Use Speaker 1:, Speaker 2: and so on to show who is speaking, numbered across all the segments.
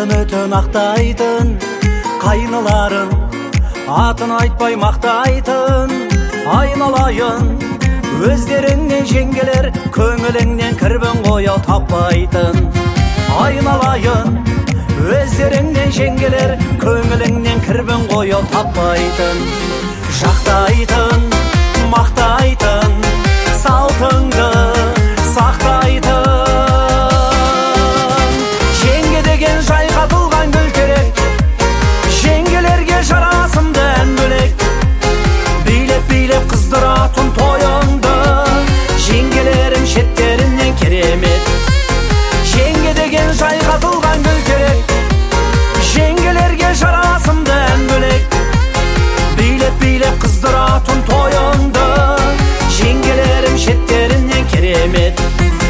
Speaker 1: үмітін ақтайтын, қайныларын атын айтпай мақтайтын. Айналайын өздеріңнен жеңгелер, көңіліңнен кірбің қояу таппайтын. Айналайын өздеріңнен жеңгелер, көңіліңнен кірбің қояу таппайтын. Жақтайтын, мақтайтын, салтыңды сақтайтын. Жеңге деген жайқатылған гүл керек, жеңгелерге жарасымды ән бөлек. Билеп-билеп қыздыратын тойыңды, жеңгелерім шеттерінен керемет. Жеңге деген жайқатылған гүл керек, жеңгелерге жарасымды ән бөлек. Билеп-билеп қыздыратын тойыңды, жеңгелерім шеттерінен керемет.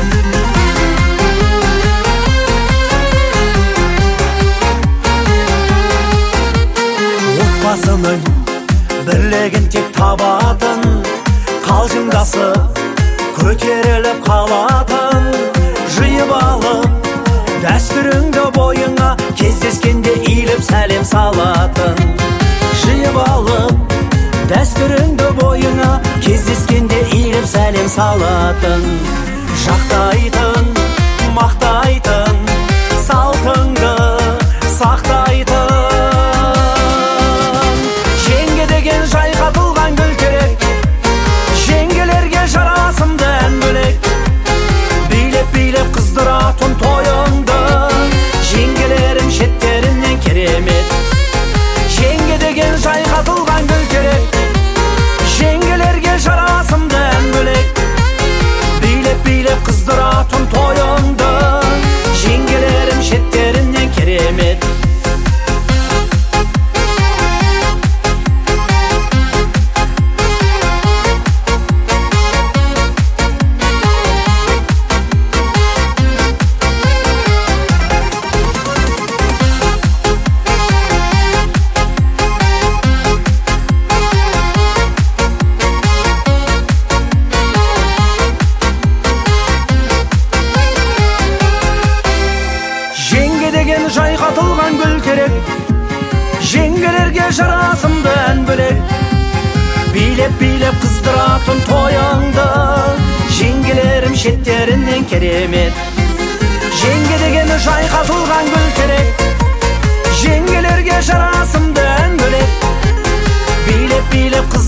Speaker 1: Отбасының бірлігін тек табатын, қалжыңдасып көтеріліп қалатын. Жиып алып дәстүріңді бойыңа, кездескенде иіліп сәлем салатын. Жиып алып дәстүріңді бойыңа, кездескенде иіліп сәлем салатын. Жақтайтын, мақтайтын, салтыңды сақтайтын. Жеңге деген жайқатылған гүл керек, жеңгелерге жарасымды ән бөлек. Билеп-билеп қыздыратын тойыңды, жеңгелерім шеттерінен керемет. Жеңге деген жайқатылған гүл керек, жеңгелерге жарасымды ән бөлек. Билеп-билеп қыздыратын тойыңды, жеңгелерім шеттерінен керемет. Жайқатылған гүл керек, жеңгелерге жарасымды ән бөлек. Билеп-билеп қыздыратын тойыңды, жеңгелерім шеттерінен керемет. Жеңге деген жайқатылған гүл керек, жеңгелерге жарасымды ән бөлек. Билеп-билеп